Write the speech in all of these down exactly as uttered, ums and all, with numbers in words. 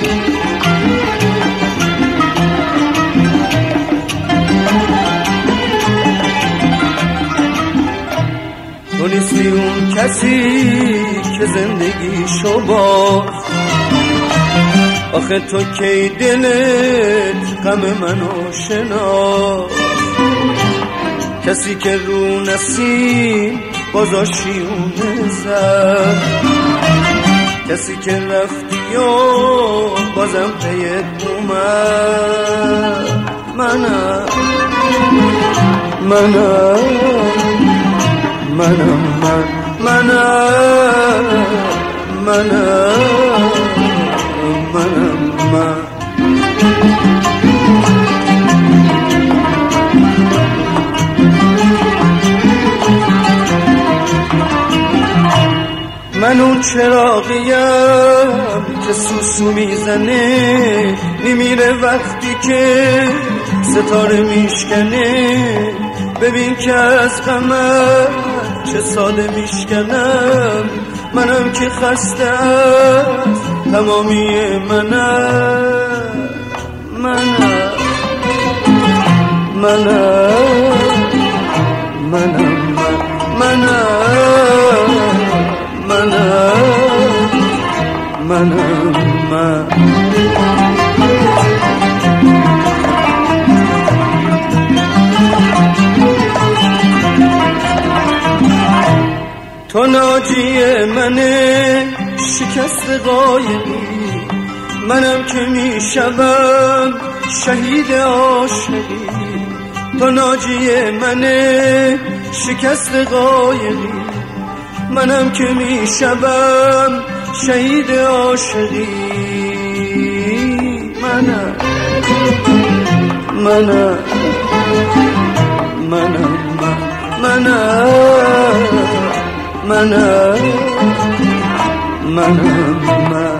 تو نیستی اون کسی که زندگیشو باخت، آخه تو کی دلت غم منو شناخت؟ کسی که رو نسیم بازا شیونه زد، کسی که رفتی و بازم پیت اومد. منم منم منم من منم منم منم من من اون چراغیم که سوسو میزنه، میمیره وقتی که ستاره میشکنه. ببین که از غمت چه ساله میشکنم، منم که خسته از تمامی منم. منم منم منم منم منم منم من تو ناجی منه شکست قایقی، منم که میشوم شهید عاشقی. تو ناجی منه شکست قایقی، منم که میشوم شهید عاشقی. منم منم منم منم منم منم من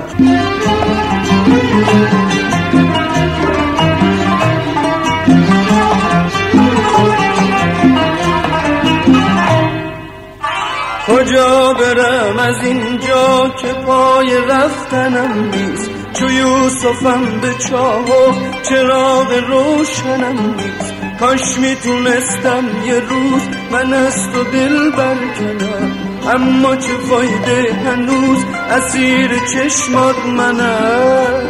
کجا برم از اینجا که پای رفتنم نیست؟ چو یوسفم به چاه و چراغ روشنم نیست. کاش میتونستم یه روز من از تو دل برکنم، اما چه فایده هنوز اسیر چشمات منم.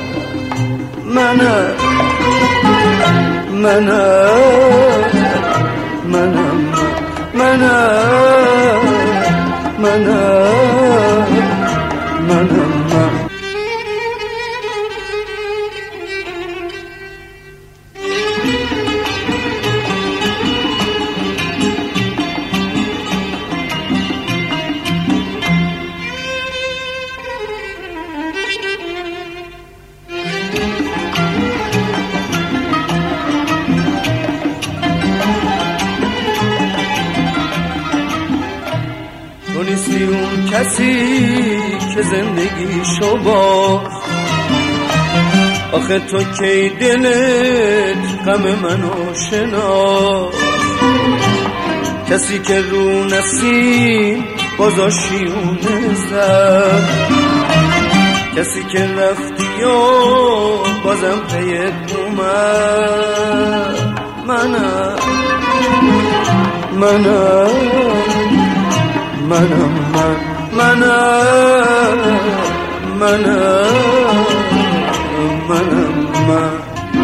منم منم منم منم منم منم من تو نیستی اون کسی که زندگیشو باخت، آخه تو کی دلت غم منو شناخت؟ کسی که رو نسیم بازا شیونه زد، کسی که رفتی و بازم پیت اومد. منم منم منم منم منم منم من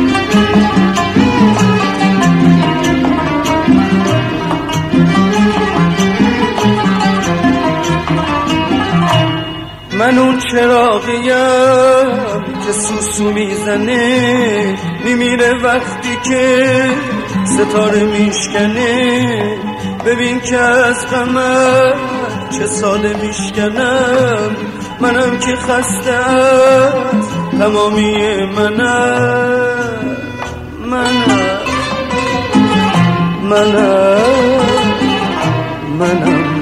من اون چراغیم که سوسو میزنه، میمیره وقتی که ستاره میشکنه. ببین که از غمت چه ساله میشکنم، منم که خسته از تمامی منم. منم منم منم